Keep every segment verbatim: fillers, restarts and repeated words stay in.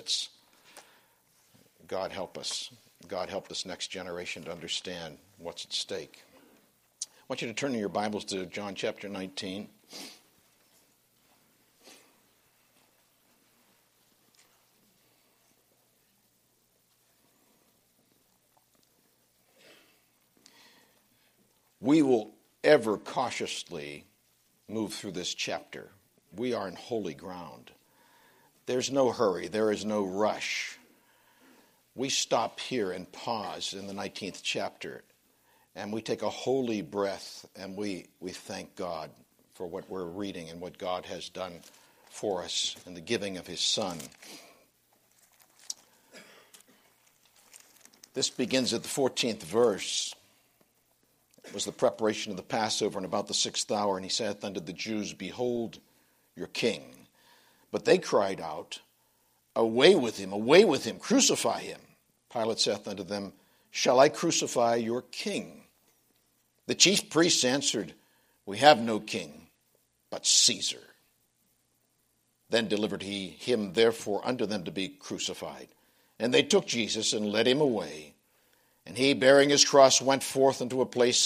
despots. God help us. God help this next generation to understand what's at stake. I want you to turn in your Bibles to John chapter nineteen. We will ever cautiously move through this chapter. We are in holy ground. There's no hurry. There is no rush. We stop here and pause in the nineteenth chapter, and we take a holy breath, and we, we thank God for what we're reading and what God has done for us in the giving of his Son. This begins at the fourteenth verse. It was the preparation of the Passover, and about the sixth hour, and he saith unto the Jews, Behold your king. But they cried out, Away with him, away with him, crucify him. Pilate saith unto them, Shall I crucify your king? The chief priests answered, We have no king, but Caesar. Then delivered he him therefore unto them to be crucified. And they took Jesus and led him away. And he, bearing his cross, went forth into a place,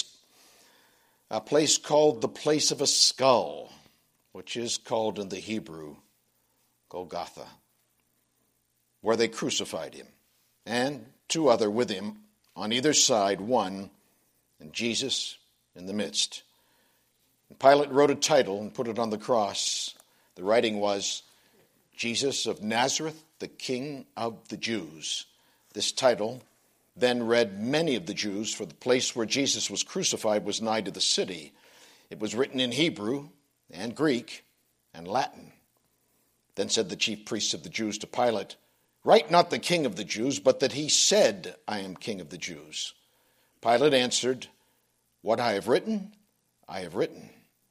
a place called the place of a skull, which is called in the Hebrew Golgotha, where they crucified him, and two other with him on either side, one, and Jesus in the midst. And Pilate wrote a title and put it on the cross. The writing was, Jesus of Nazareth, the King of the Jews. This title then read many of the Jews, for the place where Jesus was crucified was nigh to the city. It was written in Hebrew and Greek and Latin. Then said the chief priests of the Jews to Pilate, Write not the King of the Jews, but that he said, I am King of the Jews. Pilate answered, What I have written, I have written.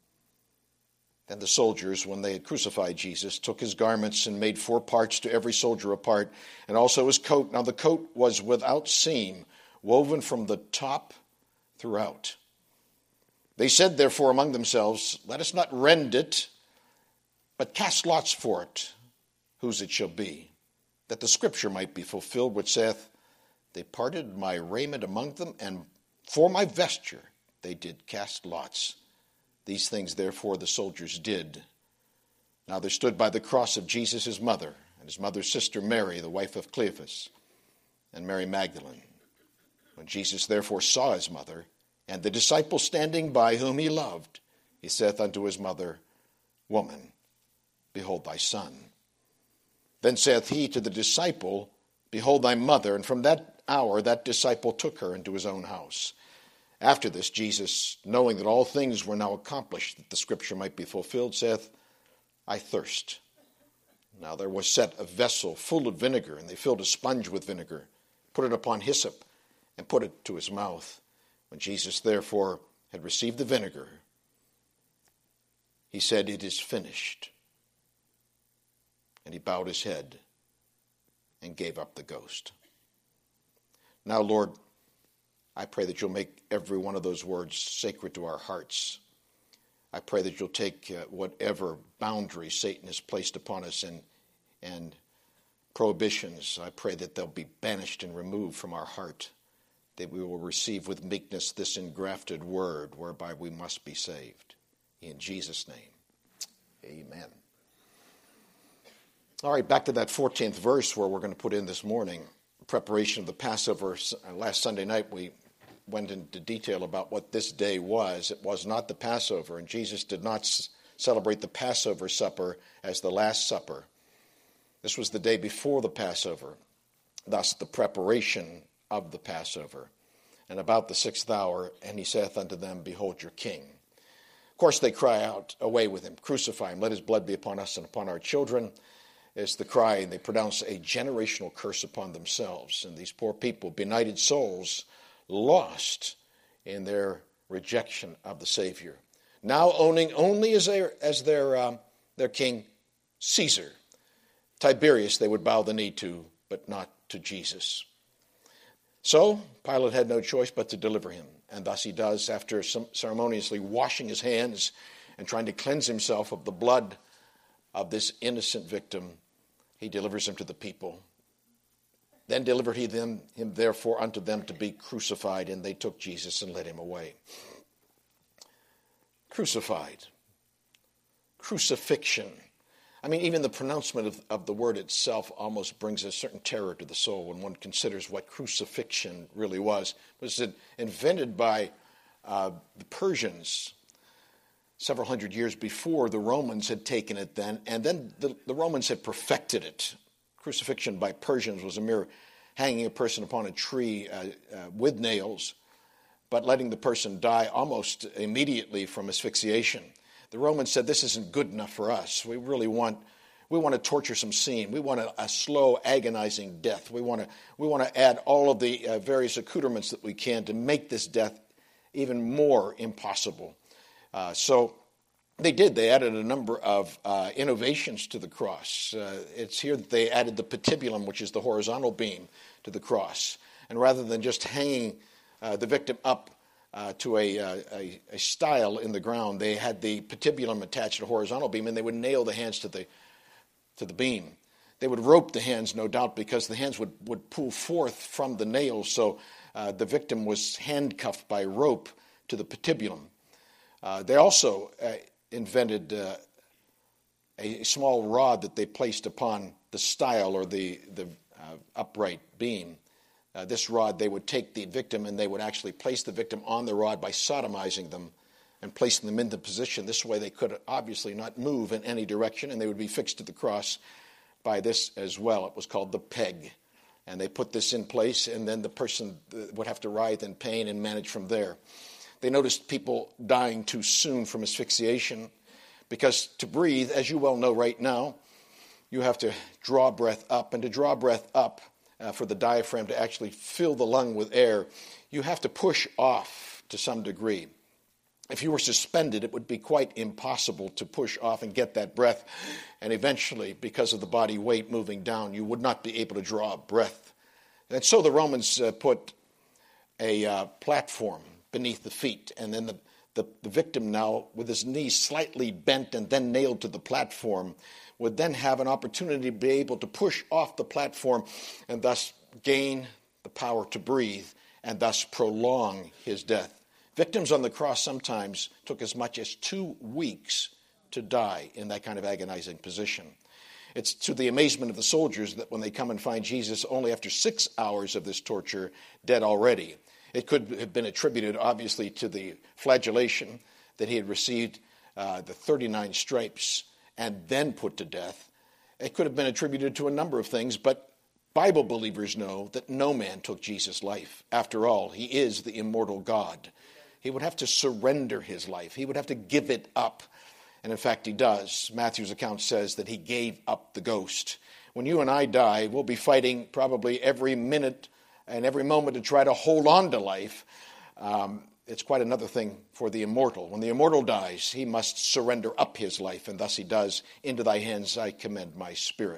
Then the soldiers, when they had crucified Jesus, took his garments and made four parts, to every soldier a part, and also his coat. Now the coat was without seam, woven from the top throughout. They said therefore among themselves, Let us not rend it, but cast lots for it, whose it shall be, that the scripture might be fulfilled, which saith, They parted my raiment among them, and for my vesture they did cast lots. These things, therefore, the soldiers did. Now there stood by the cross of Jesus his mother, and his mother's sister Mary, the wife of Cleophas, and Mary Magdalene. When Jesus therefore saw his mother, and the disciple standing by whom he loved, he saith unto his mother, Woman, behold thy son. Then saith he to the disciple, Behold thy mother. And from that hour that disciple took her into his own house. After this, Jesus, knowing that all things were now accomplished, that the scripture might be fulfilled, saith, I thirst. Now there was set a vessel full of vinegar, and they filled a sponge with vinegar, put it upon hyssop, and put it to his mouth. When Jesus therefore had received the vinegar, he said, It is finished. And he bowed his head and gave up the ghost. Now, Lord, I pray that you'll make every one of those words sacred to our hearts. I pray that you'll take uh, whatever boundary Satan has placed upon us and, and prohibitions. I pray that they'll be banished and removed from our heart, that we will receive with meekness this engrafted word whereby we must be saved. In Jesus' name, amen. All right, back to that fourteenth verse where we're going to put in this morning, preparation of the Passover. Last Sunday night we went into detail about what this day was. It was not the Passover, and Jesus did not s- celebrate the Passover supper as the Last Supper. This was the day before the Passover, thus the preparation of the Passover. And about the sixth hour, and he saith unto them, Behold your king. Of course they cry out, Away with him, crucify him, let his blood be upon us and upon our children. Is the cry, and they pronounce a generational curse upon themselves. And these poor people, benighted souls, lost in their rejection of the Savior, now owning only as their as their um, their king Caesar. Tiberius they would bow the knee to, but not to Jesus. So Pilate had no choice but to deliver him, and thus he does, after some ceremoniously washing his hands and trying to cleanse himself of the blood of this innocent victim. he delivers him to the people. Then delivered he them, him therefore unto them to be crucified, and they took Jesus and led him away. Crucified. Crucifixion. I mean, even the pronouncement of, of the word itself almost brings a certain terror to the soul when one considers what crucifixion really was. It was invented by uh, the Persians several hundred years before. The Romans had taken it then, and then the, the Romans had perfected it. Crucifixion by Persians was a mere hanging a person upon a tree uh, uh, with nails, but letting the person die almost immediately from asphyxiation. The Romans said, this isn't good enough for us. We really want, we want a torturesome scene. We want a, a slow, agonizing death. We want to, we want to add all of the uh, various accoutrements that we can to make this death even more impossible. Uh, so they did. They added a number of uh, innovations to the cross. Uh, it's here that they added the patibulum, which is the horizontal beam, to the cross. And rather than just hanging uh, the victim up Uh, to a, a, a stile in the ground, they had the patibulum attached to a horizontal beam, and they would nail the hands to the to the beam. They would rope the hands, no doubt, because the hands would, would pull forth from the nails, so uh, the victim was handcuffed by rope to the patibulum. Uh, they also uh, invented uh, a small rod that they placed upon the stile or the, the uh, upright beam. Uh, this rod, they would take the victim and they would actually place the victim on the rod by sodomizing them and placing them in the position. This way they could obviously not move in any direction, and they would be fixed to the cross by this as well. It was called the peg. And they put this in place, and then the person would have to writhe in pain and manage from there. They noticed people dying too soon from asphyxiation because to breathe, as you well know right now, you have to draw breath up. And to draw breath up, Uh, for the diaphragm to actually fill the lung with air, you have to push off to some degree. If you were suspended, it would be quite impossible to push off and get that breath. And eventually, because of the body weight moving down, you would not be able to draw a breath. And so the Romans uh, put a uh, platform beneath the feet, and then the, the, the victim now, with his knees slightly bent and then nailed to the platform, would then have an opportunity to be able to push off the platform and thus gain the power to breathe and thus prolong his death. Victims on the cross sometimes took as much as two weeks to die in that kind of agonizing position. It's to the amazement of the soldiers that when they come and find Jesus only after six hours of this torture, dead already. It could have been attributed, obviously, to the flagellation that he had received, uh, the thirty-nine stripes, and then put to death. It could have been attributed to a number of things, but Bible believers know that no man took Jesus' life. After all, he is the immortal God. He would have to surrender his life. He would have to give it up. And in fact, he does. Matthew's account says that he gave up the ghost. When you and I die, we'll be fighting probably every minute and every moment to try to hold on to life. Um, It's quite another thing for the immortal. When the immortal dies, he must surrender up his life, and thus he does. Into thy hands I commend my spirit.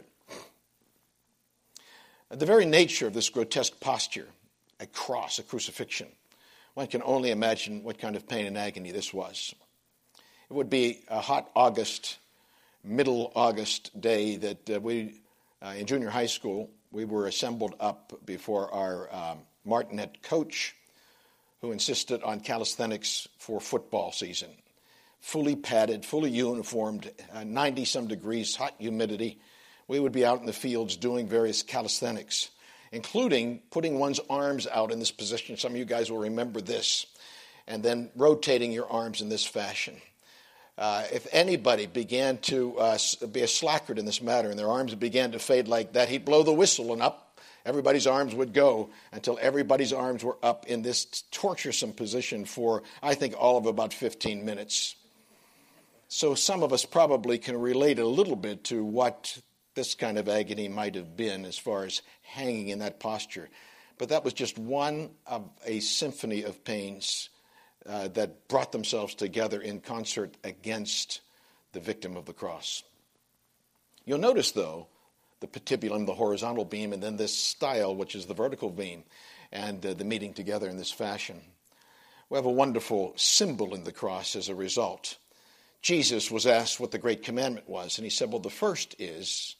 The very nature of this grotesque posture, a cross, a crucifixion, one can only imagine what kind of pain and agony this was. It would be a hot August, middle August day that uh, we, uh, in junior high school, we were assembled up before our um, Martinet coach, who insisted on calisthenics for football season. Fully padded, fully uniformed, uh, ninety-some degrees, hot humidity. We would be out in the fields doing various calisthenics, including putting one's arms out in this position. Some of you guys will remember this. And then rotating your arms in this fashion. Uh, if anybody began to uh, be a slackard in this matter and their arms began to fade like that, he'd blow the whistle and up everybody's arms would go until everybody's arms were up in this torturesome position for, I think, all of about fifteen minutes. So some of us probably can relate a little bit to what this kind of agony might have been as far as hanging in that posture. But that was just one of a symphony of pains uh, that brought themselves together in concert against the victim of the cross. You'll notice, though, the patibulum, the horizontal beam, and then this stile, which is the vertical beam, and uh, the meeting together in this fashion. We have a wonderful symbol in the cross as a result. Jesus was asked what the great commandment was, and he said, well, the first is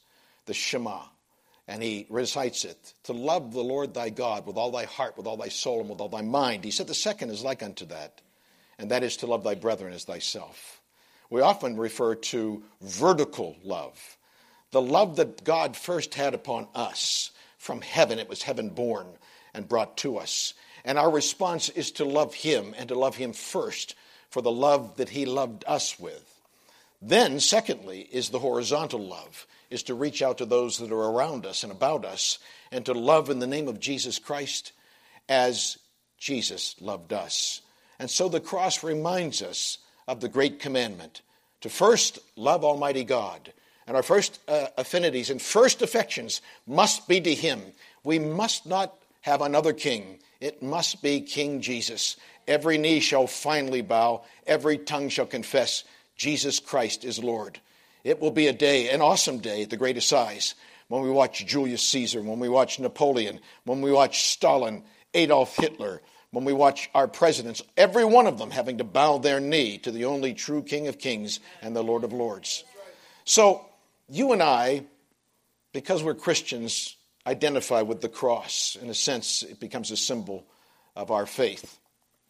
the Shema, and he recites it, to love the Lord thy God with all thy heart, with all thy soul, and with all thy mind. He said the second is like unto that, and that is to love thy brethren as thyself. We often refer to vertical love, the love that God first had upon us from heaven. It was heaven born and brought to us. And our response is to love him and to love him first for the love that he loved us with. Then, secondly, is the horizontal love, is to reach out to those that are around us and about us and to love in the name of Jesus Christ as Jesus loved us. And so the cross reminds us of the great commandment to first love Almighty God. And our first uh, affinities and first affections must be to him. We must not have another king. It must be King Jesus. Every knee shall finally bow. Every tongue shall confess Jesus Christ is Lord. It will be a day, an awesome day at the Great Assize, when we watch Julius Caesar, when we watch Napoleon, when we watch Stalin, Adolf Hitler, when we watch our presidents, every one of them having to bow their knee to the only true King of Kings and the Lord of Lords. So you and I, because we're Christians, identify with the cross. In a sense, it becomes a symbol of our faith.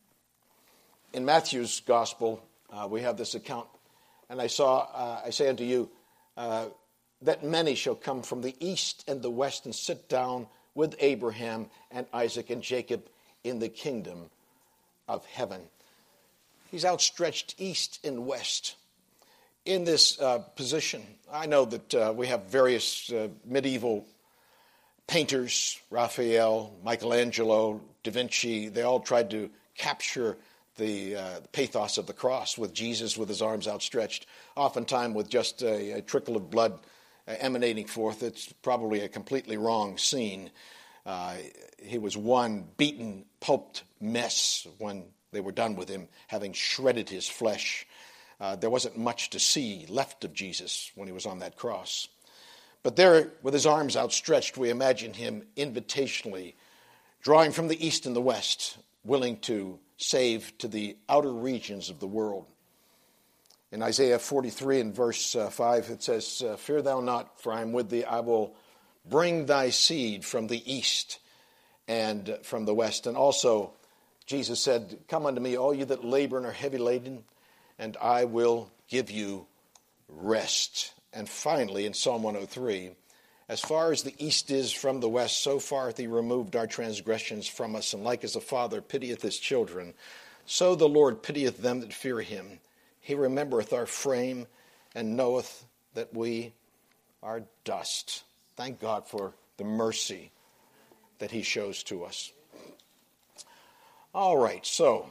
In Matthew's gospel, uh, we have this account. And I saw, uh, I say unto you, uh, that many shall come from the east and the west and sit down with Abraham and Isaac and Jacob in the kingdom of heaven. He's outstretched east and west. In this uh, position, I know that uh, we have various uh, medieval painters, Raphael, Michelangelo, Da Vinci. They all tried to capture the uh, pathos of the cross with Jesus with his arms outstretched, oftentimes with just a, a trickle of blood uh, emanating forth. It's probably a completely wrong scene. Uh, he was one beaten, pulped mess when they were done with him, having shredded his flesh. Uh, there wasn't much to see left of Jesus when he was on that cross. But there, with his arms outstretched, we imagine him invitationally drawing from the east and the west, willing to save to the outer regions of the world. In Isaiah forty-three and verse uh, five, it says, uh, fear thou not, for I am with thee. I will bring thy seed from the east and from the west. And also, Jesus said, come unto me, all you that labor and are heavy laden, and I will give you rest. And finally, in Psalm one oh three, as far as the east is from the west, so far hath he removed our transgressions from us. And like as a father pitieth his children, so the Lord pitieth them that fear him. He remembereth our frame and knoweth that we are dust. Thank God for the mercy that he shows to us. All right, so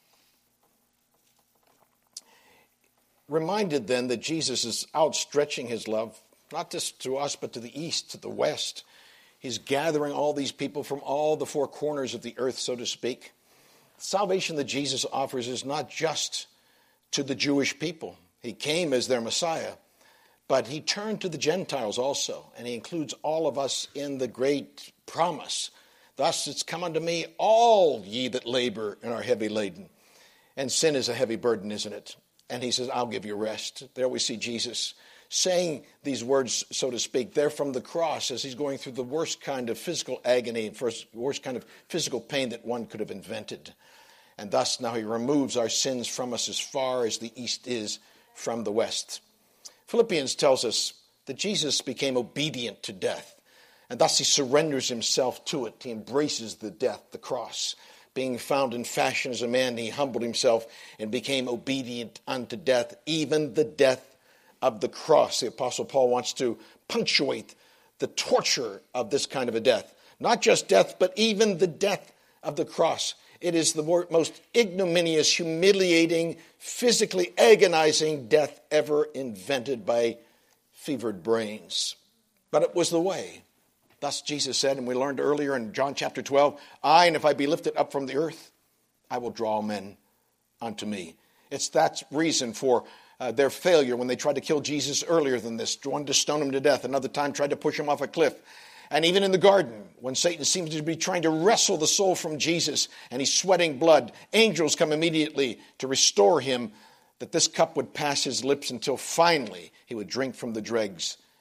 reminded then that Jesus is outstretching his love, not just to us, but to the east, to the west. He's gathering all these people from all the four corners of the earth, so to speak. Salvation that Jesus offers is not just to the Jewish people. He came as their Messiah, but he turned to the Gentiles also, and he includes all of us in the great promise. Thus it's come unto me, all ye that labor and are heavy laden. And sin is a heavy burden, isn't it? And he says, I'll give you rest. There we see Jesus saying these words, so to speak, there from the cross as he's going through the worst kind of physical agony, first, worst kind of physical pain that one could have invented. And thus now he removes our sins from us as far as the east is from the west. Philippians tells us that Jesus became obedient to death, and thus he surrenders himself to it. He embraces the death, the cross. Being found in fashion as a man, he humbled himself and became obedient unto death, even the death of the cross. The Apostle Paul wants to punctuate the torture of this kind of a death. Not just death, but even the death of the cross. It is the most ignominious, humiliating, physically agonizing death ever invented by fevered brains. But it was the way. Thus Jesus said, and we learned earlier in John chapter twelve, I, and if I be lifted up from the earth, I will draw men unto me. It's that reason for uh, their failure when they tried to kill Jesus earlier than this. One to stone him to death, another time tried to push him off a cliff. And even in the garden, when Satan seems to be trying to wrestle the soul from Jesus and he's sweating blood, angels come immediately to restore him, that this cup would pass his lips until finally he would drink from the dregs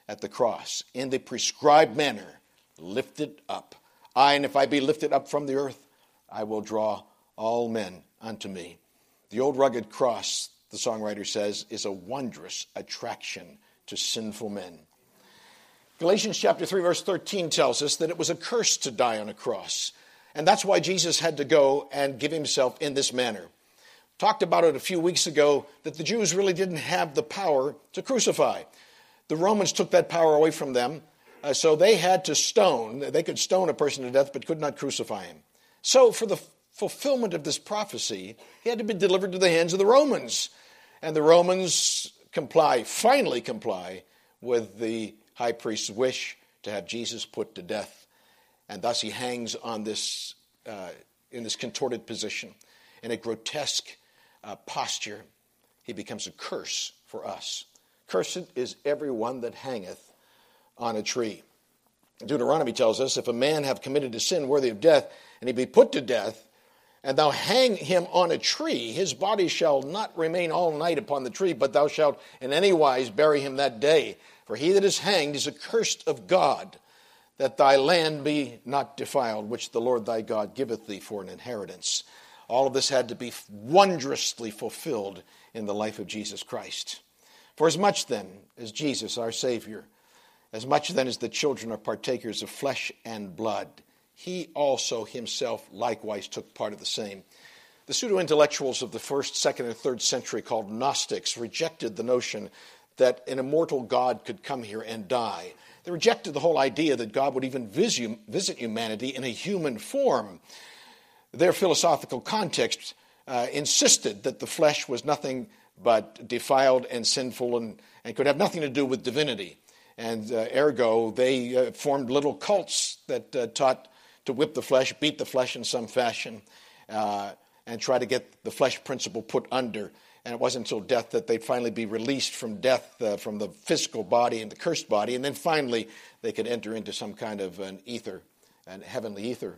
at the cross in the prescribed manner, lifted up. I, and if I be lifted up from the earth, I will draw all men unto me. The old rugged cross, the songwriter says, is a wondrous attraction to sinful men. Galatians chapter three, verse thirteen tells us that it was a curse to die on a cross. And that's why Jesus had to go and give himself in this manner. Talked about it a few weeks ago that the Jews really didn't have the power to crucify. The Romans took that power away from them, uh, so they had to stone. They could stone a person to death but could not crucify him. So for the fulfillment of this prophecy, he had to be delivered to the hands of the Romans. And the Romans comply, finally comply, with the high priest's wish to have Jesus put to death. And thus he hangs on this, uh, in this contorted position, in a grotesque uh, posture. He becomes a curse for us. Cursed is everyone that hangeth on a tree. Deuteronomy tells us, if a man have committed a sin worthy of death, and he be put to death, and thou hang him on a tree, his body shall not remain all night upon the tree, but thou shalt in any wise bury him that day. For he that is hanged is accursed of God, that thy land be not defiled, which the Lord thy God giveth thee for an inheritance. All of this had to be wondrously fulfilled in the life of Jesus Christ. For as much then as Jesus, our Savior, as much then as the children are partakers of flesh and blood, he also himself likewise took part of the same. The pseudo-intellectuals of the first, second, and third century, called Gnostics, rejected the notion that an immortal God could come here and die. They rejected the whole idea that God would even visit humanity in a human form. Their philosophical context uh, insisted that the flesh was nothing but defiled and sinful and, and could have nothing to do with divinity. And uh, ergo, they uh, formed little cults that uh, taught to whip the flesh, beat the flesh in some fashion, uh, and try to get the flesh principle put under. And it wasn't until death that they'd finally be released from death, uh, from the physical body and the cursed body, and then finally they could enter into some kind of an ether, an heavenly ether.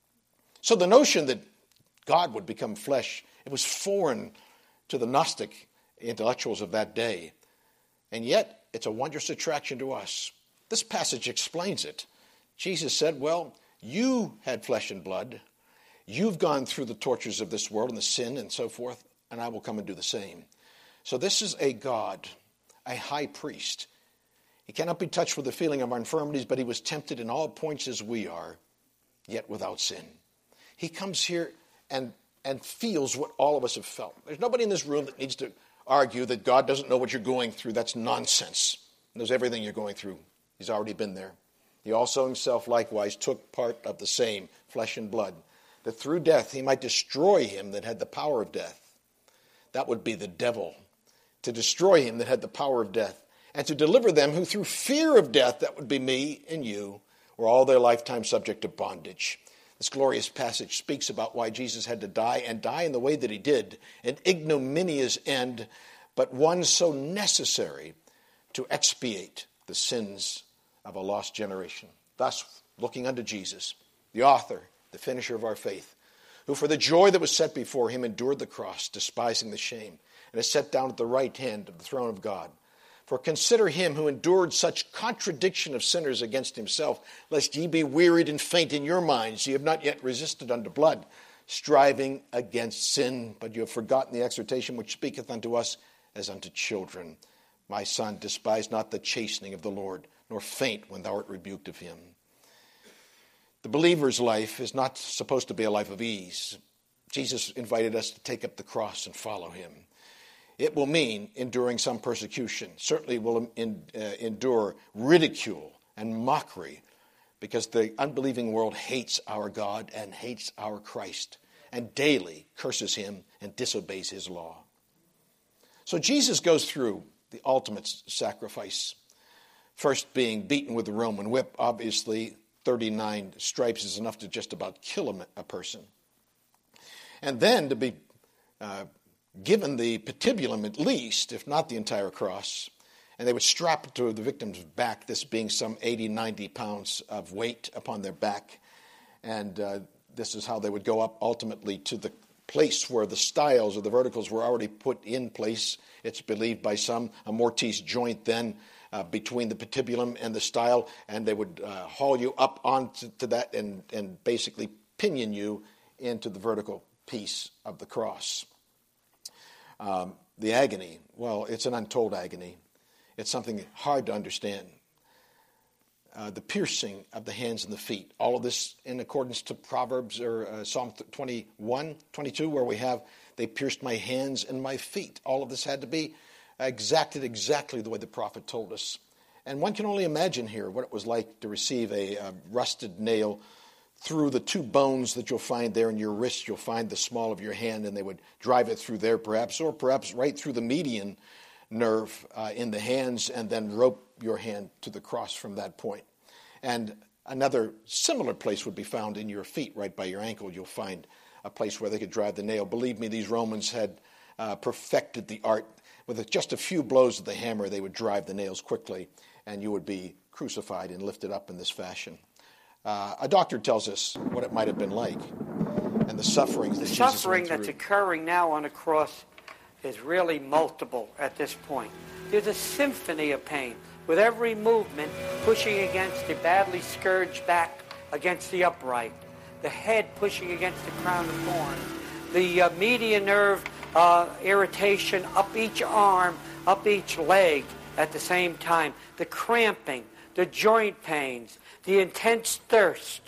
So the notion that God would become flesh, it was foreign to the Gnostic intellectuals of that day. And yet, it's a wondrous attraction to us. This passage explains it. Jesus said, well, you had flesh and blood. You've gone through the tortures of this world and the sin and so forth, and I will come and do the same. So this is a God, a high priest. He cannot be touched with the feeling of our infirmities, but he was tempted in all points as we are, yet without sin. He comes here and, and feels what all of us have felt. There's nobody in this room that needs to argue that God doesn't know what you're going through. That's nonsense. He knows everything you're going through. He's already been there. He also himself likewise took part of the same, flesh and blood, that through death he might destroy him that had the power of death. That would be the devil. To destroy him that had the power of death, and to deliver them who through fear of death, that would be me and you, were all their lifetime subject to bondage. This glorious passage speaks about why Jesus had to die, and die in the way that he did, an ignominious end, but one so necessary to expiate the sins of a lost generation. Thus, looking unto Jesus, the author, the finisher of our faith, who for the joy that was set before him endured the cross, despising the shame, and is set down at the right hand of the throne of God. For consider him who endured such contradiction of sinners against himself, lest ye be wearied and faint in your minds. Ye have not yet resisted unto blood, striving against sin, but you have forgotten the exhortation which speaketh unto us as unto children. My son, despise not the chastening of the Lord, nor faint when thou art rebuked of him. The believer's life is not supposed to be a life of ease. Jesus invited us to take up the cross and follow him. It will mean enduring some persecution. Certainly will in, uh, endure ridicule and mockery, because the unbelieving world hates our God and hates our Christ, and daily curses him and disobeys his law. So Jesus goes through the ultimate sacrifice. First being beaten with the Roman whip. Obviously, thirty-nine stripes is enough to just about kill a, a person. And then to be uh, given the patibulum at least, if not the entire cross. And they would strap it to the victim's back, this being some eighty, ninety pounds of weight upon their back. And uh, this is how they would go up ultimately to the place where the stiles or the verticals were already put in place. It's believed by some, a mortise joint then uh, between the patibulum and the style, and they would uh, haul you up onto to that and, and basically pinion you into the vertical piece of the cross. Um, the agony, well, it's an untold agony. It's something hard to understand. Uh, the piercing of the hands and the feet. All of this in accordance to Proverbs or uh, Psalm twenty-one, twenty-two, where we have, they pierced my hands and my feet. All of this had to be exacted exactly the way the prophet told us. And one can only imagine here what it was like to receive a, a rusted nail through the two bones that you'll find there in your wrist. You'll find the small of your hand, and they would drive it through there perhaps, or perhaps right through the median nerve uh, in the hands, and then rope your hand to the cross from that point. And another similar place would be found in your feet, right by your ankle. You'll find a place where they could drive the nail. Believe me, these Romans had uh, perfected the art. With just a few blows of the hammer, they would drive the nails quickly, and you would be crucified and lifted up in this fashion. Uh, a doctor tells us what it might have been like, and the sufferings that the Jesus suffering went through. that's occurring now on the cross is really multiple at this point. There's a symphony of pain, with every movement pushing against the badly scourged back against the upright, the head pushing against the crown of thorns, the uh, median nerve uh, irritation up each arm, up each leg at the same time, the cramping, the joint pains, the intense thirst.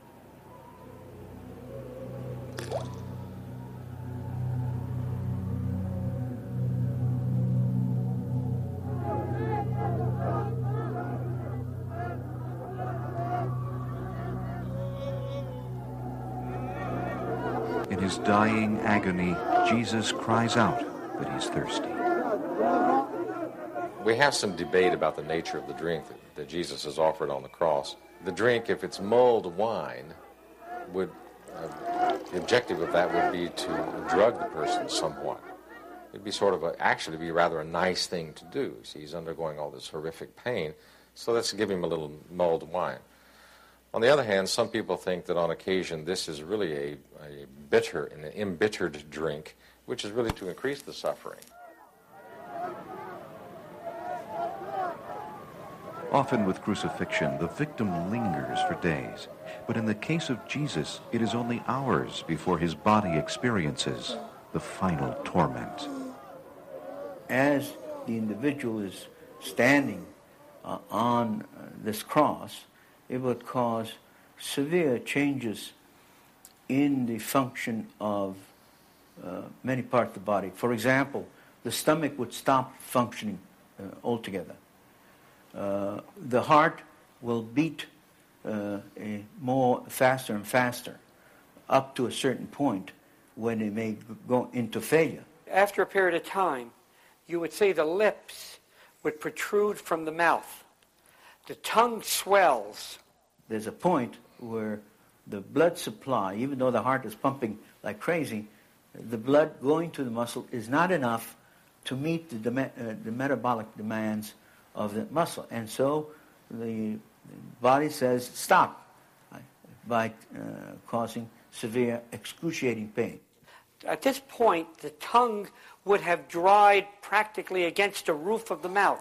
In his dying agony, Jesus cries out that he's thirsty. We have some debate about the nature of the drink that, that Jesus has offered on the cross. The drink, if it's mulled wine, would uh, the objective of that would be to drug the person somewhat. It'd be sort of a, actually be rather a nice thing to do. See, he's undergoing all this horrific pain, so let's give him a little mulled wine. On the other hand, some people think that on occasion this is really a, a bitter, an embittered drink, which is really to increase the suffering. Often with crucifixion, the victim lingers for days. But in the case of Jesus, it is only hours before his body experiences the final torment. As the individual is standing uh, on uh, this cross, it would cause severe changes in the function of uh, many parts of the body. For example, the stomach would stop functioning uh, altogether. Uh, the heart will beat uh, a more faster and faster up to a certain point when it may go into failure. After a period of time, you would see the lips would protrude from the mouth. The tongue swells. There's a point where the blood supply, even though the heart is pumping like crazy, the blood going to the muscle is not enough to meet the, dem- uh, the metabolic demands of the muscle. And so the body says, stop, by uh, causing severe excruciating pain. At this point, the tongue would have dried practically against the roof of the mouth.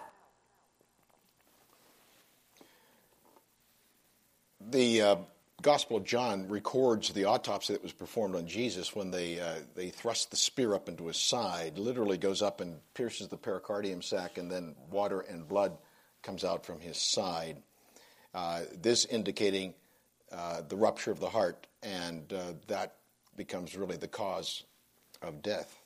The uh, Gospel of John records the autopsy that was performed on Jesus when they uh, they thrust the spear up into his side. Literally goes up and pierces the pericardium sac, and then water and blood comes out from his side. Uh, this indicating uh, the rupture of the heart, and uh, that becomes really the cause of death.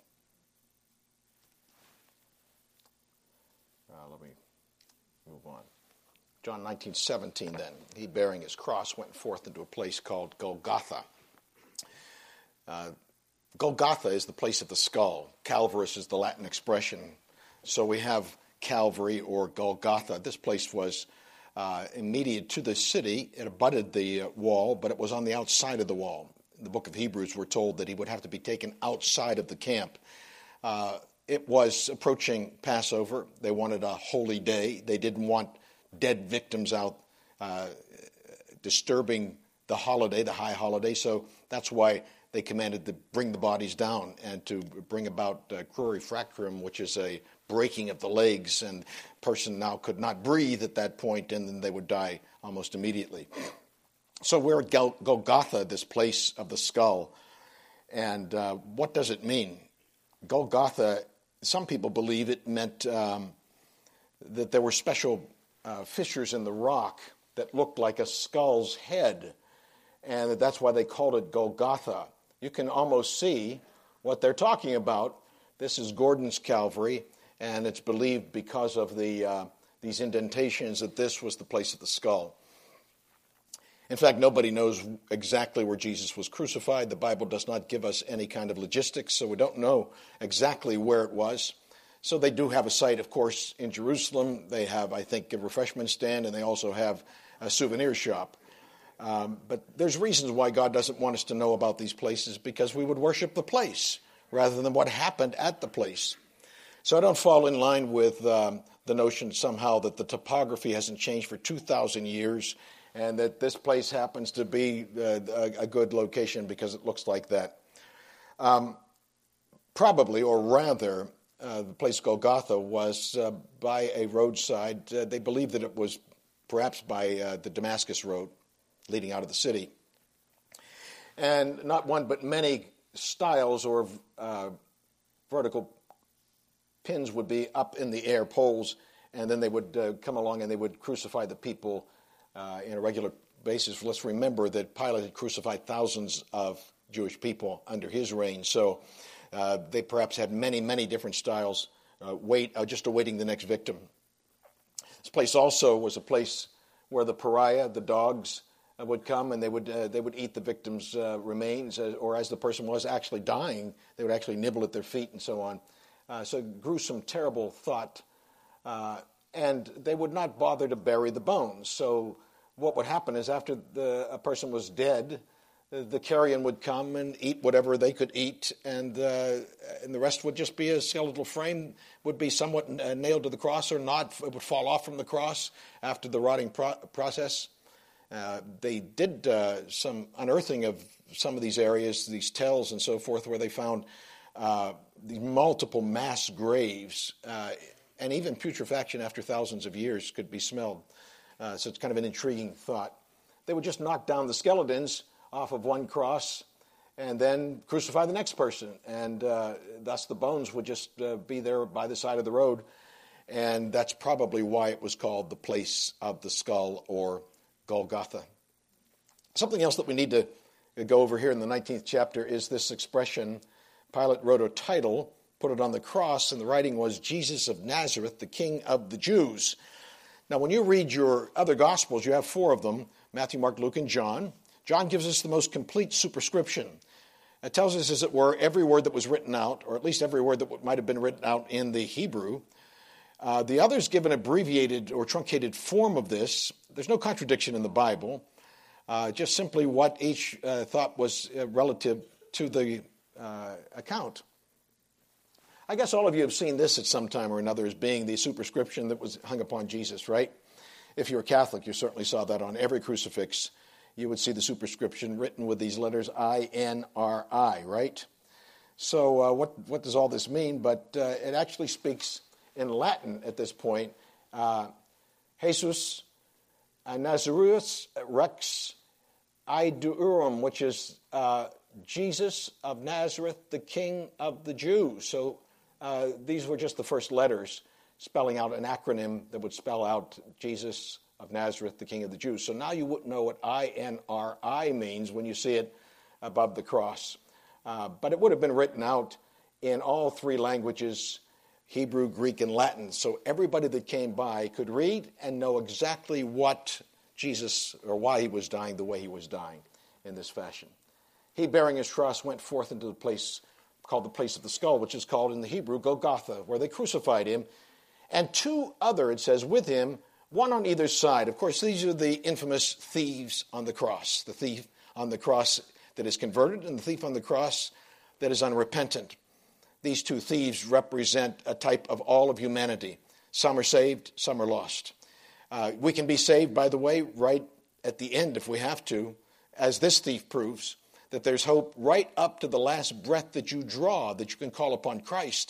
Uh, let me move on. John nineteen seventeen then, he bearing his cross went forth into a place called Golgotha. Uh, Golgotha is the place of the skull. Calvaris is the Latin expression. So we have Calvary or Golgotha. This place was uh, immediate to the city. It abutted the uh, wall, but it was on the outside of the wall. In the book of Hebrews, we're told that he would have to be taken outside of the camp. Uh, it was approaching Passover. They wanted a holy day. They didn't want dead victims out uh, disturbing the holiday, the high holiday. So that's why they commanded to bring the bodies down and to bring about uh, cruri fractorum, which is a breaking of the legs, and the person now could not breathe at that point, and then they would die almost immediately. So we're at Gol- Golgotha, this place of the skull. And uh, what does it mean? Golgotha, some people believe it meant um, that there were special uh, fissures in the rock that looked like a skull's head, and that's why they called it Golgotha. You can almost see what they're talking about. This is Gordon's Calvary, and it's believed because of the uh, these indentations that this was the place of the skull. In fact, nobody knows exactly where Jesus was crucified. The Bible does not give us any kind of logistics, so we don't know exactly where it was. So they do have a site, of course, in Jerusalem. They have, I think, a refreshment stand, and they also have a souvenir shop. Um, but there's reasons why God doesn't want us to know about these places, because we would worship the place rather than what happened at the place. So I don't fall in line with um, the notion somehow that the topography hasn't changed for two thousand years and that this place happens to be uh, a, a good location because it looks like that. Um, probably, or rather, uh, the place Golgotha was uh, by a roadside. Uh, they believe that it was perhaps by uh, the Damascus Road leading out of the city. And not one but many stiles or uh, vertical pins would be up in the air, poles, and then they would uh, come along and they would crucify the people uh, in a regular basis. Let's remember that Pilate had crucified thousands of Jewish people under his reign, so uh, they perhaps had many, many different styles, uh, wait, uh, just awaiting the next victim. This place also was a place where the pariah, the dogs, uh, would come and they would uh, they would eat the victim's uh, remains, uh, or as the person was actually dying, they would actually nibble at their feet and so on. Uh, so gruesome, terrible thought. Uh, and they would not bother to bury the bones. So what would happen is after the, a person was dead, the, the carrion would come and eat whatever they could eat, and, uh, and the rest would just be a skeletal frame, would be somewhat uh, nailed to the cross or not. It would fall off from the cross after the rotting pro- process. Uh, they did uh, some unearthing of some of these areas, these tells and so forth, where they found uh, these multiple mass graves, uh, and even putrefaction after thousands of years could be smelled. Uh, so it's kind of an intriguing thought. They would just knock down the skeletons off of one cross and then crucify the next person. And uh, thus the bones would just uh, be there by the side of the road. And that's probably why it was called the place of the skull, or Golgotha. Something else that we need to go over here in the nineteenth chapter is this expression. Pilate wrote a title, put it on the cross, and the writing was Jesus of Nazareth, the King of the Jews. Now, when you read your other Gospels, you have four of them, Matthew, Mark, Luke, and John. John gives us the most complete superscription. It tells us, as it were, every word that was written out, or at least every word that might have been written out in the Hebrew. Uh, the others give an abbreviated or truncated form of this. There's no contradiction in the Bible, uh, just simply what each uh, thought was uh, relative to the uh, account. I guess all of you have seen this at some time or another as being the superscription that was hung upon Jesus, right? If you're a Catholic, you certainly saw that on every crucifix. You would see the superscription written with these letters I N R I, right? So uh, what, what does all this mean? But uh, it actually speaks in Latin at this point. Uh, Jesus Nazareth Rex Iudeorum, which is uh, Jesus of Nazareth, the King of the Jews. So uh, these were just the first letters spelling out an acronym that would spell out Jesus of Nazareth, the King of the Jews. So now you wouldn't know what I N R I means when you see it above the cross. Uh, but it would have been written out in all three languages, Hebrew, Greek, and Latin. So everybody that came by could read and know exactly what Jesus, or why he was dying the way he was dying in this fashion. He, bearing his cross, went forth into the place called the place of the skull, which is called in the Hebrew Golgotha, where they crucified him. And two other, it says, with him, one on either side. Of course, these are the infamous thieves on the cross. The thief on the cross that is converted and the thief on the cross that is unrepentant. These two thieves represent a type of all of humanity. Some are saved, some are lost. Uh, we can be saved, by the way, right at the end if we have to, as this thief proves, that there's hope right up to the last breath that you draw, that you can call upon Christ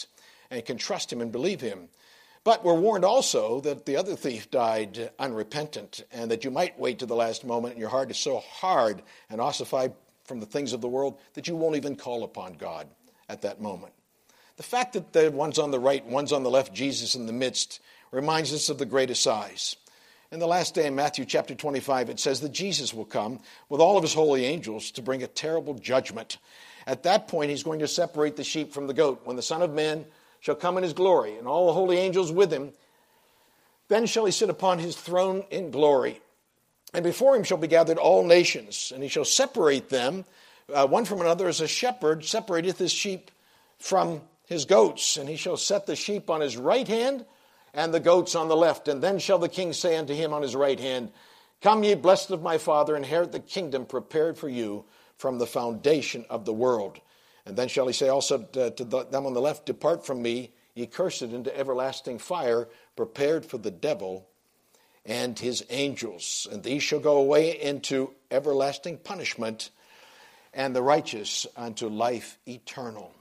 and can trust him and believe him. But we're warned also that the other thief died unrepentant, and that you might wait to the last moment, and your heart is so hard and ossified from the things of the world that you won't even call upon God at that moment. The fact that the one's on the right, one's on the left, Jesus in the midst, reminds us of the great assize. In the last day in Matthew chapter twenty-five, it says that Jesus will come with all of his holy angels to bring a terrible judgment. At that point, he's going to separate the sheep from the goat. When the Son of Man shall come in his glory, and all the holy angels with him, then shall he sit upon his throne in glory. And before him shall be gathered all nations, and he shall separate them, uh, one from another, as a shepherd separateth his sheep from his goats. And he shall set the sheep on his right hand, and the goats on the left. And then shall the king say unto him on his right hand, Come ye, blessed of my Father, inherit the kingdom prepared for you from the foundation of the world. And then shall he say also to, to the, them on the left, Depart from me, ye cursed, into everlasting fire, prepared for the devil and his angels. And these shall go away into everlasting punishment, and the righteous unto life eternal.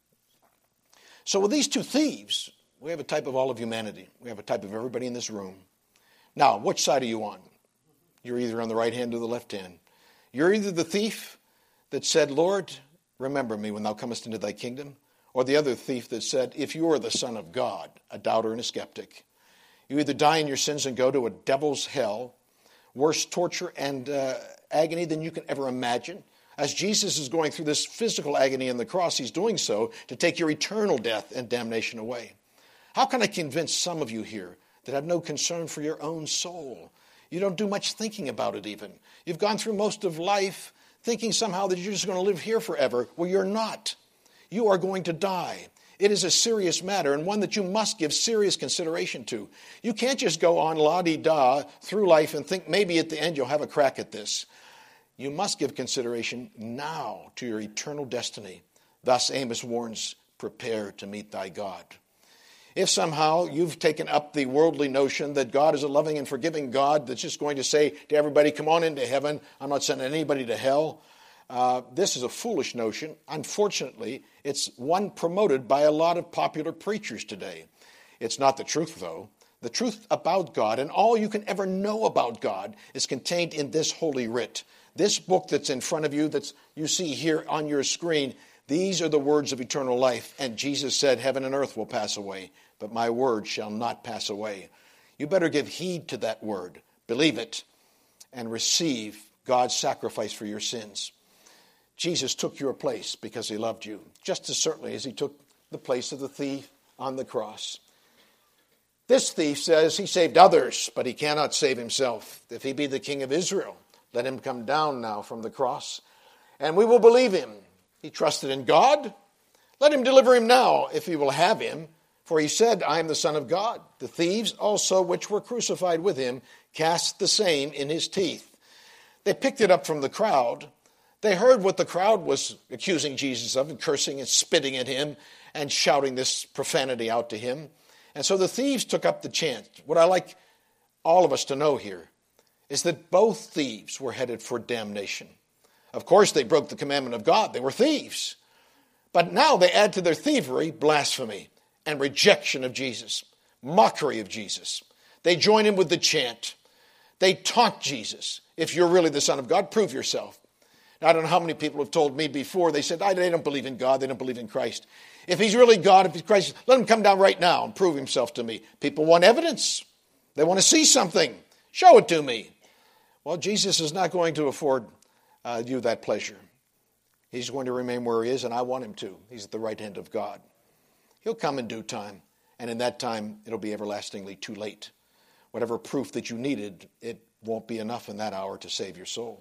So with these two thieves, we have a type of all of humanity. We have a type of everybody in this room. Now, which side are you on? You're either on the right hand or the left hand. You're either the thief that said, Lord, remember me when thou comest into thy kingdom, or the other thief that said, if you are the Son of God, a doubter and a skeptic. You either die in your sins and go to a devil's hell, worse torture and uh, agony than you can ever imagine. As Jesus is going through this physical agony on the cross, he's doing so to take your eternal death and damnation away. How can I convince some of you here that have no concern for your own soul? You don't do much thinking about it even. You've gone through most of life thinking somehow that you're just going to live here forever. Well, you're not. You are going to die. It is a serious matter, and one that you must give serious consideration to. You can't just go on la-di-da through life and think maybe at the end you'll have a crack at this. You must give consideration now to your eternal destiny. Thus Amos warns, prepare to meet thy God. If somehow you've taken up the worldly notion that God is a loving and forgiving God that's just going to say to everybody, come on into heaven, I'm not sending anybody to hell, uh, this is a foolish notion. Unfortunately, it's one promoted by a lot of popular preachers today. It's not the truth, though. The truth about God and all you can ever know about God is contained in this holy writ. This book that's in front of you, that you see here on your screen, these are the words of eternal life. And Jesus said, heaven and earth will pass away, but my word shall not pass away. You better give heed to that word, believe it, and receive God's sacrifice for your sins. Jesus took your place because he loved you, just as certainly as he took the place of the thief on the cross. This thief says he saved others, but he cannot save himself. If he be the King of Israel, let him come down now from the cross, and we will believe him. He trusted in God. Let him deliver him now, if he will have him. For he said, I am the Son of God. The thieves also which were crucified with him cast the same in his teeth. They picked it up from the crowd. They heard what the crowd was accusing Jesus of, and cursing and spitting at him and shouting this profanity out to him. And so the thieves took up the chant. What I like all of us to know here is that both thieves were headed for damnation. Of course, they broke the commandment of God. They were thieves. But now they add to their thievery blasphemy and rejection of Jesus, mockery of Jesus. They join him with the chant. They taunt Jesus. If you're really the Son of God, prove yourself. Now, I don't know how many people have told me before. They said, they don't believe in God. They don't believe in Christ. If he's really God, if he's Christ, let him come down right now and prove himself to me. People want evidence. They want to see something. Show it to me. Well, Jesus is not going to afford uh, you that pleasure. He's going to remain where he is, and I want him to. He's at the right hand of God. He'll come in due time, and in that time, it'll be everlastingly too late. Whatever proof that you needed, it won't be enough in that hour to save your soul.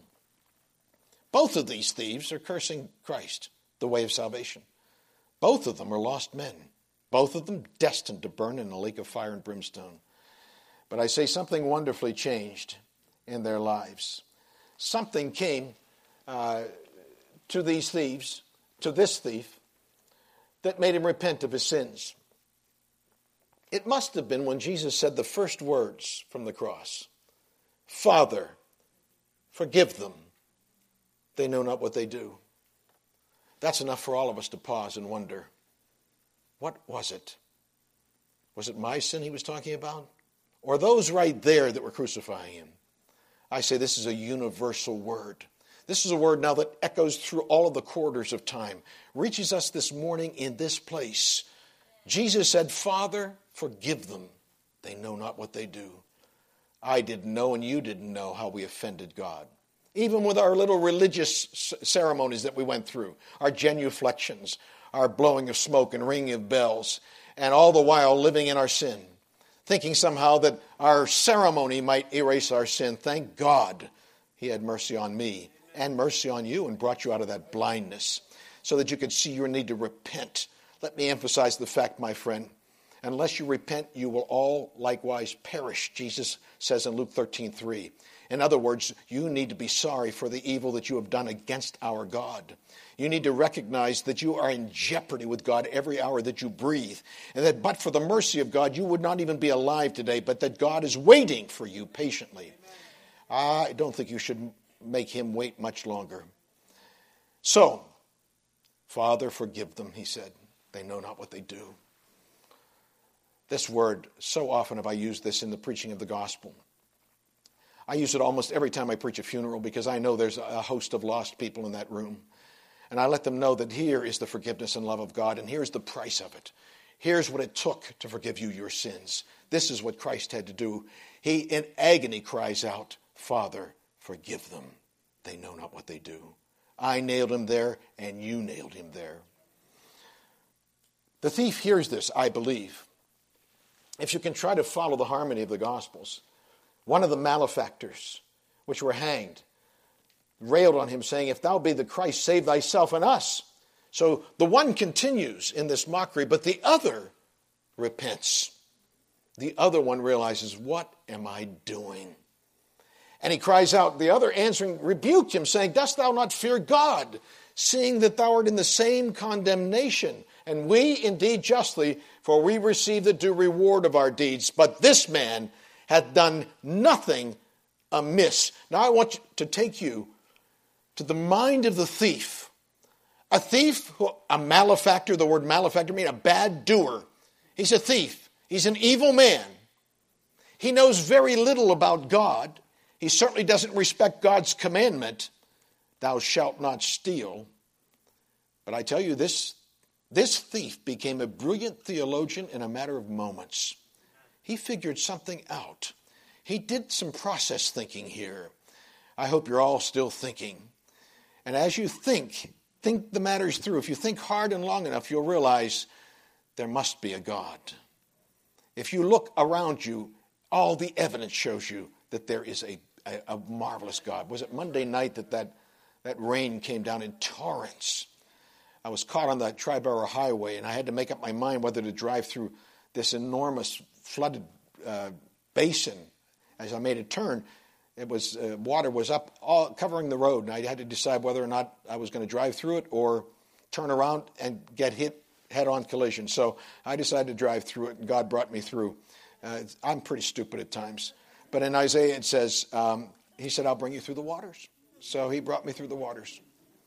Both of these thieves are cursing Christ, the way of salvation. Both of them are lost men. Both of them destined to burn in a lake of fire and brimstone. But I say something wonderfully changed in their lives. Something came uh, to these thieves, to this thief, that made him repent of his sins. It must have been when Jesus said the first words from the cross, Father, forgive them. They know not what they do. That's enough for all of us to pause and wonder, what was it Was it my sin he was talking about? Or those right there that were crucifying him? I say this is a universal word. This is a word now that echoes through all of the corridors of time, reaches us this morning in this place. Jesus said, Father, forgive them. They know not what they do. I didn't know and you didn't know how we offended God. Even with our little religious ceremonies that we went through, our genuflections, our blowing of smoke and ringing of bells, and all the while living in our sin, thinking somehow that our ceremony might erase our sin. Thank God he had mercy on me and mercy on you and brought you out of that blindness so that you could see your need to repent. Let me emphasize the fact, my friend, unless you repent, you will all likewise perish, Jesus says in Luke thirteen three. In other words, you need to be sorry for the evil that you have done against our God. You need to recognize that you are in jeopardy with God every hour that you breathe, and that but for the mercy of God, you would not even be alive today, but that God is waiting for you patiently. I don't think you should make him wait much longer. So, Father, forgive them, he said. They know not what they do. This word, so often have I used this in the preaching of the gospel. I use it almost every time I preach a funeral because I know there's a host of lost people in that room. And I let them know that here is the forgiveness and love of God, and here's the price of it. Here's what it took to forgive you your sins. This is what Christ had to do. He, in agony, cries out, Father, forgive them. They know not what they do. I nailed him there, and you nailed him there. The thief hears this, I believe. If you can try to follow the harmony of the Gospels, one of the malefactors, which were hanged, railed on him, saying, if thou be the Christ, save thyself and us. So the one continues in this mockery, but the other repents. The other one realizes, what am I doing? And he cries out, the other answering rebuked him, saying, dost thou not fear God, seeing that thou art in the same condemnation? And we indeed justly, for we receive the due reward of our deeds. But this man hath done nothing amiss. Now I want to take you to the mind of the thief. A thief, a malefactor, the word malefactor means a bad doer. He's a thief. He's an evil man. He knows very little about God. He certainly doesn't respect God's commandment, thou shalt not steal. But I tell you, this, this thief became a brilliant theologian in a matter of moments. He figured something out. He did some process thinking here. I hope you're all still thinking. And as you think, think the matters through. If you think hard and long enough, you'll realize there must be a God. If you look around you, all the evidence shows you that there is a, a, a marvelous God. Was it Monday night that, that that rain came down in torrents? I was caught on the Triborough Highway, and I had to make up my mind whether to drive through this enormous flooded uh, basin. As I made a turn, it was uh, water was up all covering the road, and I had to decide whether or not I was going to drive through it or turn around and get hit head-on collision. So I decided to drive through it, and God brought me through. Uh, I'm pretty stupid at times. But in Isaiah it says, um, he said, I'll bring you through the waters. So he brought me through the waters.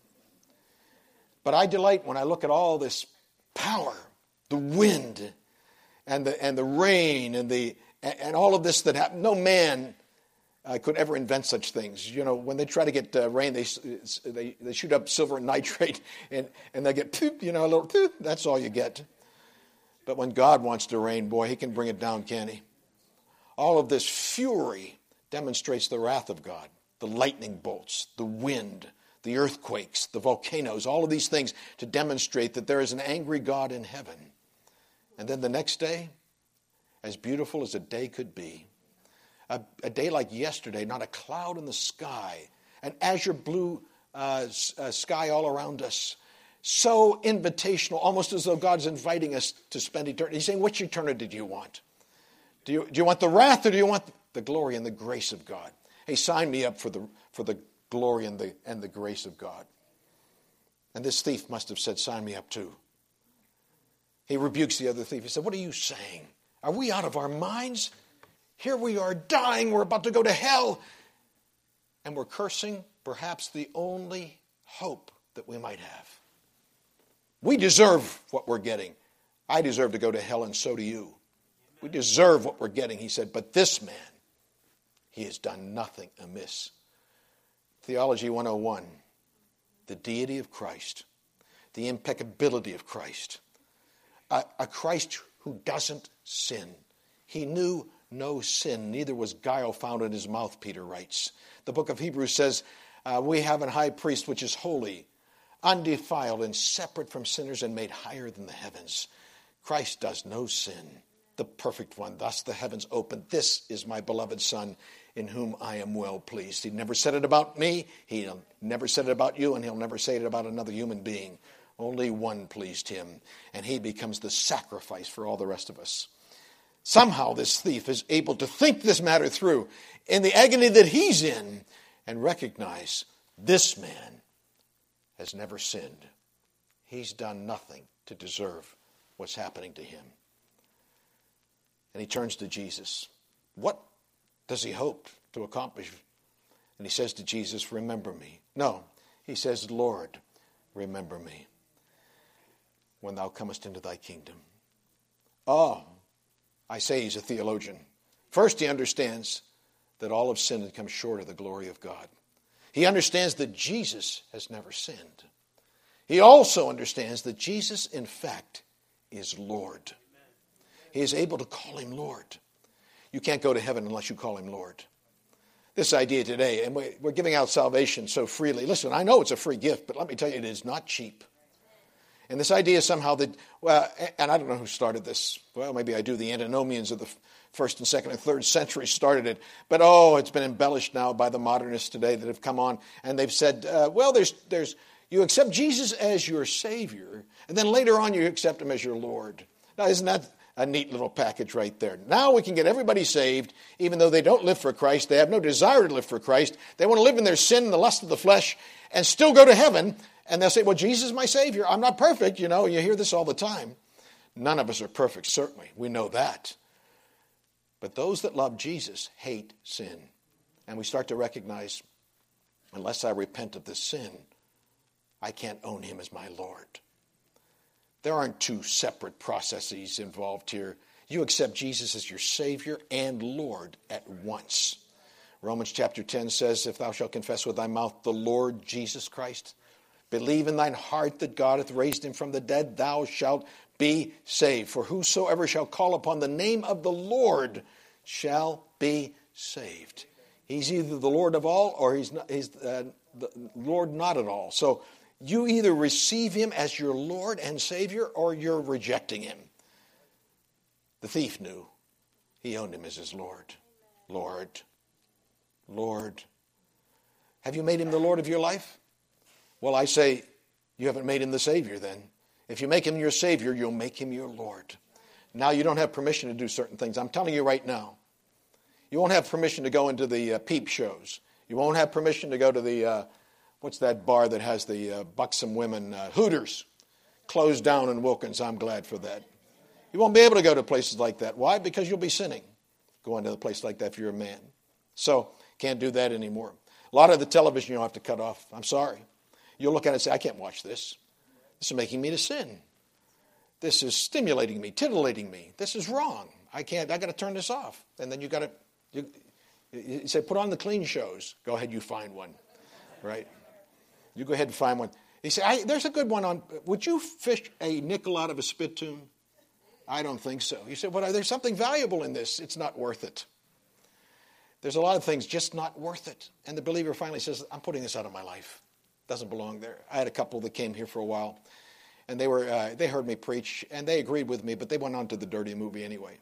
But I delight when I look at all this power, the wind, and the and the rain, and the and all of this that happened. No man uh, could ever invent such things. You know, when they try to get uh, rain, they, they they shoot up silver nitrate, and, and they get, you know, a little, that's all you get. But when God wants to rain, boy, he can bring it down, can he? All of this fury demonstrates the wrath of God. The lightning bolts, the wind, the earthquakes, the volcanoes, all of these things to demonstrate that there is an angry God in heaven. And then the next day, as beautiful as a day could be, a, a day like yesterday, not a cloud in the sky, an azure blue uh, uh, sky all around us, so invitational, almost as though God's inviting us to spend eternity. He's saying, which eternity do you want? Do you, do you want the wrath, or do you want the glory and the grace of God? Hey, sign me up for the for the glory and the and the grace of God. And this thief must have said, sign me up too. He rebukes the other thief. He said, what are you saying? Are we out of our minds? Here we are dying. We're about to go to hell. And we're cursing perhaps the only hope that we might have. We deserve what we're getting. I deserve to go to hell, and so do you. We deserve what we're getting. He said, but this man, he has done nothing amiss. Theology one oh one, the deity of Christ, the impeccability of Christ, a, a Christ who doesn't sin. He knew no sin, neither was guile found in his mouth, Peter writes. The book of Hebrews says, uh, we have a high priest which is holy, undefiled, and separate from sinners, and made higher than the heavens. Christ does no sin, the perfect one. Thus the heavens opened. This is my beloved Son, in whom I am well pleased. He never said it about me. He never said it about you, and he'll never say it about another human being. Only one pleased him, and he becomes the sacrifice for all the rest of us. Somehow this thief is able to think this matter through in the agony that he's in and recognize this man has never sinned. He's done nothing to deserve what's happening to him. And he turns to Jesus. What does he hope to accomplish? And he says to Jesus, remember me. No, he says, Lord, remember me when thou comest into thy kingdom. Oh, I say he's a theologian. First, he understands that all have sinned and come short of the glory of God. He understands that Jesus has never sinned. He also understands that Jesus, in fact, is Lord. He is able to call him Lord. You can't go to heaven unless you call him Lord. This idea today, and we're giving out salvation so freely. Listen, I know it's a free gift, but let me tell you, it is not cheap. And this idea somehow that, well, and I don't know who started this. Well, maybe I do. The antinomians of the first and second and third century started it. But, oh, it's been embellished now by the modernists today that have come on. And they've said, uh, well, there's, there's, you accept Jesus as your Savior. And then later on you accept him as your Lord. Now, isn't that a neat little package right there? Now we can get everybody saved, even though they don't live for Christ. They have no desire to live for Christ. They want to live in their sin and the lust of the flesh and still go to heaven. And they'll say, well, Jesus is my Savior. I'm not perfect, you know. You hear this all the time. None of us are perfect, certainly. We know that. But those that love Jesus hate sin. And we start to recognize, unless I repent of this sin, I can't own him as my Lord. There aren't two separate processes involved here. You accept Jesus as your Savior and Lord at once. Romans chapter ten says, if thou shalt confess with thy mouth the Lord Jesus Christ, believe in thine heart that God hath raised him from the dead, thou shalt be saved. For whosoever shall call upon the name of the Lord shall be saved. He's either the Lord of all or he's not, he's uh, the Lord not at all. So you either receive him as your Lord and Savior or you're rejecting him. The thief knew. He owned him as his Lord. Lord. Lord. Have you made him the Lord of your life? Well, I say you haven't made him the Savior then. If you make him your Savior, you'll make him your Lord. Now you don't have permission to do certain things. I'm telling you right now. You won't have permission to go into the uh, peep shows. You won't have permission to go to the, uh, what's that bar that has the uh, buxom women, uh, Hooters, closed down in Wilkins. I'm glad for that. You won't be able to go to places like that. Why? Because you'll be sinning going to a place like that if you're a man. So can't do that anymore. A lot of the television you'll have to cut off. I'm sorry. You'll look at it and say, I can't watch this. This is making me to sin. This is stimulating me, titillating me. This is wrong. I can't, I got to turn this off. And then you got to, you, you say, put on the clean shows. Go ahead, you find one. Right? You go ahead and find one. He said, I, there's a good one on, would you fish a nickel out of a spittoon? I don't think so. You said, well, there's something valuable in this. It's not worth it. There's a lot of things just not worth it. And the believer finally says, I'm putting this out of my life. Doesn't belong there. I had a couple that came here for a while, and they were uh, they heard me preach, and they agreed with me, but they went on to the dirty movie anyway.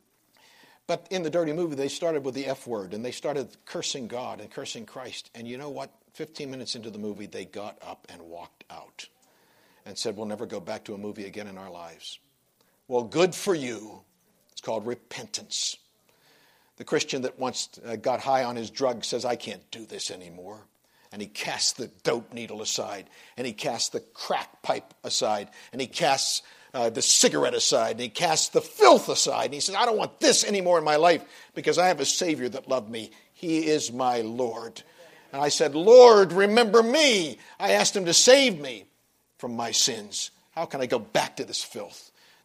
But in the dirty movie, they started with the F word, and they started cursing God and cursing Christ. And you know what? fifteen minutes into the movie, they got up and walked out and said, we'll never go back to a movie again in our lives. Well, good for you. It's called repentance. The Christian that once uh, got high on his drug says, I can't do this anymore. And he casts the dope needle aside, and he casts the crack pipe aside, and he casts uh, the cigarette aside, and he casts the filth aside. And he says, I don't want this anymore in my life because I have a Savior that loved me. He is my Lord. And I said, Lord, remember me. I asked him to save me from my sins. How can I go back to this filth?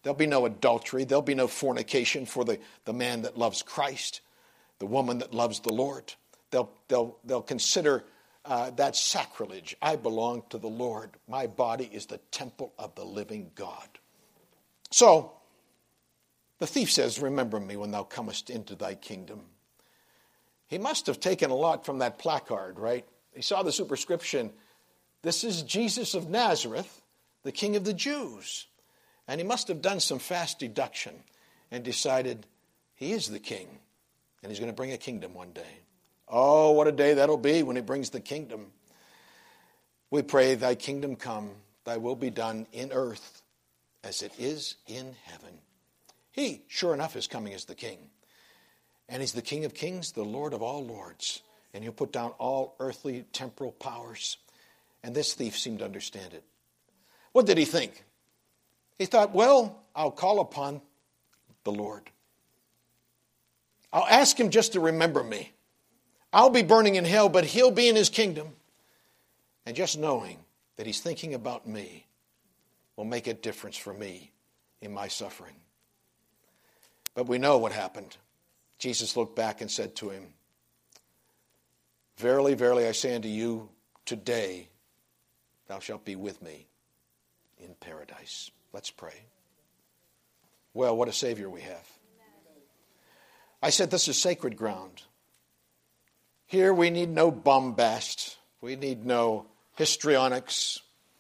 There'll be no adultery. There'll be no fornication for the, the man that loves Christ, the woman that loves the Lord. They'll, they'll, they'll consider uh, that sacrilege. I belong to the Lord. My body is the temple of the living God. So, the thief says, remember me when thou comest into thy kingdom. He must have taken a lot from that placard, right? He saw the superscription, this is Jesus of Nazareth, the King of the Jews. And he must have done some fast deduction and decided he is the king and he's going to bring a kingdom one day. Oh, what a day that'll be when he brings the kingdom. We pray, thy kingdom come, thy will be done in earth as it is in heaven. He, sure enough, is coming as the king. And he's the King of kings, the Lord of all lords. And he'll put down all earthly temporal powers. And this thief seemed to understand it. What did he think? He thought, well, I'll call upon the Lord. I'll ask him just to remember me. I'll be burning in hell, but he'll be in his kingdom. And just knowing that he's thinking about me will make a difference for me in my suffering. But we know what happened. Jesus looked back and said to him, verily, verily, I say unto you, today thou shalt be with me in paradise. Let's pray. Well, what a Savior we have. I said this is sacred ground. Here we need no bombast. We need no histrionics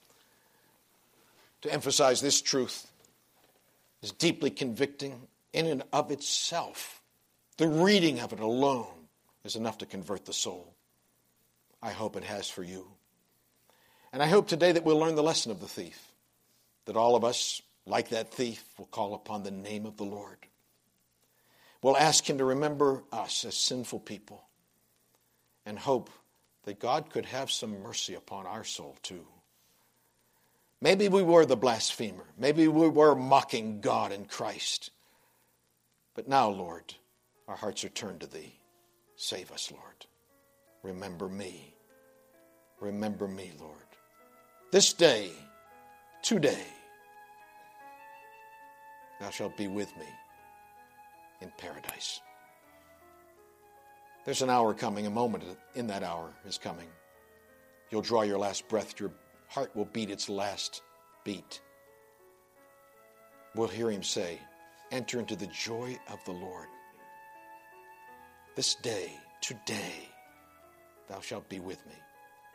to emphasize this truth. It's deeply convicting in and of itself. The reading of it alone is enough to convert the soul. I hope it has for you. And I hope today that we'll learn the lesson of the thief. That all of us, like that thief, will call upon the name of the Lord. We'll ask him to remember us as sinful people and hope that God could have some mercy upon our soul too. Maybe we were the blasphemer. Maybe we were mocking God and Christ. But now, Lord, our hearts are turned to thee. Save us, Lord. Remember me. Remember me, Lord. This day, today, thou shalt be with me in paradise. There's an hour coming, a moment in that hour is coming. You'll draw your last breath. Your heart will beat its last beat. We'll hear him say, enter into the joy of the Lord. This day, today, thou shalt be with me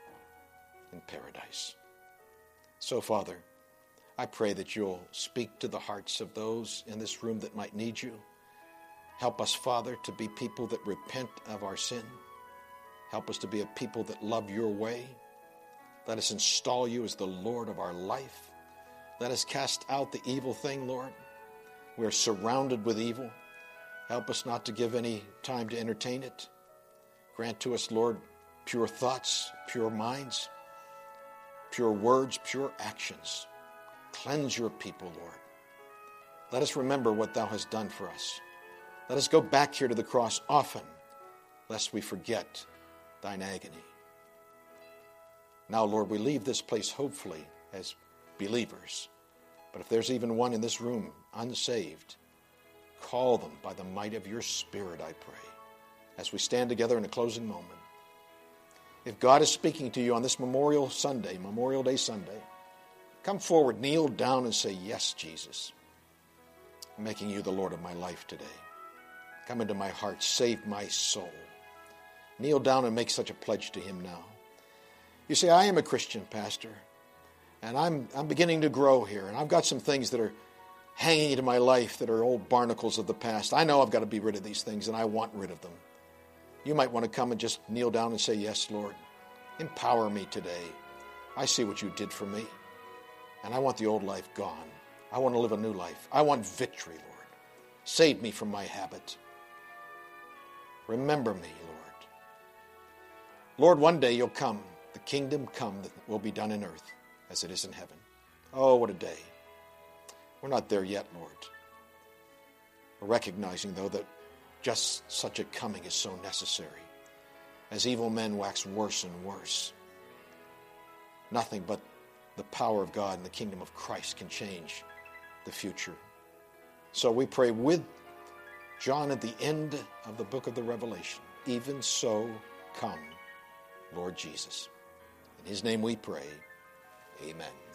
in paradise. So, Father, I pray that you'll speak to the hearts of those in this room that might need you. Help us, Father, to be people that repent of our sin. Help us to be a people that love your way. Let us install you as the Lord of our life. Let us cast out the evil thing, Lord. We are surrounded with evil. Help us not to give any time to entertain it. Grant to us, Lord, pure thoughts, pure minds, pure words, pure actions. Cleanse your people, Lord. Let us remember what thou hast done for us. Let us go back here to the cross often, lest we forget thine agony. Now, Lord, we leave this place hopefully as believers. But if there's even one in this room unsaved, call them by the might of your Spirit, I pray, as we stand together in a closing moment. If God is speaking to you on this Memorial Sunday, Memorial Day Sunday, come forward, kneel down and say, yes, Jesus, I'm making you the Lord of my life today. Come into my heart, save my soul. Kneel down and make such a pledge to him now. You say, I am a Christian, Pastor, and I'm, I'm beginning to grow here, and I've got some things that are hanging into my life that are old barnacles of the past. I know I've got to be rid of these things, and I want rid of them. You might want to come and just kneel down and say, yes, Lord, empower me today. I see what you did for me, and I want the old life gone. I want to live a new life. I want victory, Lord. Save me from my habit. Remember me, Lord. Lord, one day you'll come. The kingdom come that will be done in earth as it is in heaven. Oh, what a day. We're not there yet, Lord. We're recognizing, though, that just such a coming is so necessary. As evil men wax worse and worse, nothing but the power of God and the kingdom of Christ can change the future So we pray with John at the end of the book of the Revelation, even so come, Lord Jesus. In his name we pray, amen.